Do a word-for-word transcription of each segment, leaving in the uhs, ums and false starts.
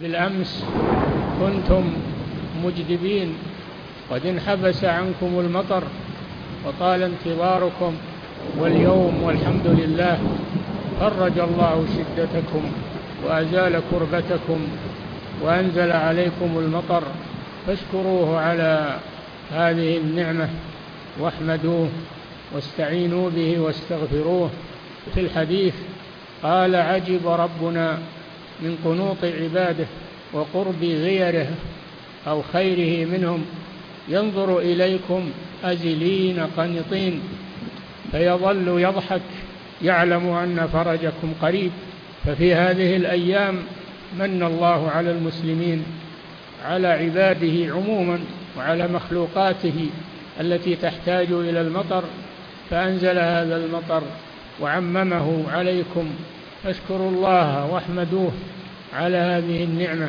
بالأمس كنتم مجدبين، قد انحبس عنكم المطر وطال انتظاركم، واليوم والحمد لله فرج الله شدتكم وأزال كربتكم وأنزل عليكم المطر، فاشكروه على هذه النعمة واحمدوه واستعينوا به واستغفروه. في الحديث قال: عجب ربنا من قنوط عباده وقرب غيره أو خيره منهم، ينظر إليكم أزلين قنطين، فيظل يضحك يعلم أن فرجكم قريب. ففي هذه الأيام من الله على المسلمين، على عباده عموما وعلى مخلوقاته التي تحتاج إلى المطر، فأنزل هذا المطر وعممه عليكم، فاشكروا الله واحمدوه على هذه النعمة.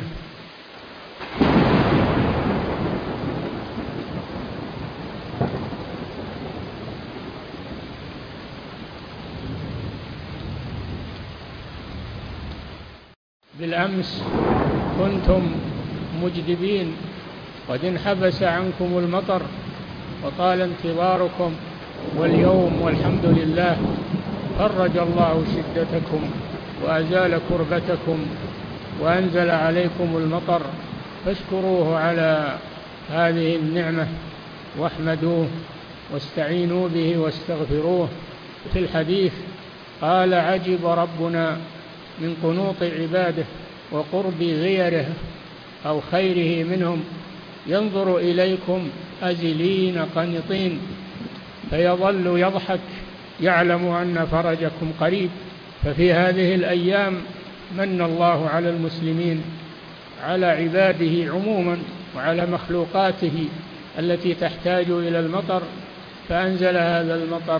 بالأمس كنتم مجدبين، قد انحبس عنكم المطر وطال انتظاركم، واليوم والحمد لله فرج الله شدتكم وأزال كربتكم وأنزل عليكم المطر، فاشكروه على هذه النعمة واحمدوه واستعينوا به واستغفروه. في الحديث قال: عجب ربنا من قنوط عباده وقرب غيره أو خيره منهم، ينظر إليكم أزلين قنطين، فيظل يضحك يعلم أن فرجكم قريب. ففي هذه الأيام من الله على المسلمين، على عباده عموما وعلى مخلوقاته التي تحتاج إلى المطر، فأنزل هذا المطر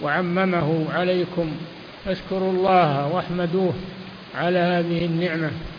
وعممه عليكم، فاشكروا الله واحمدوه على هذه النعمة.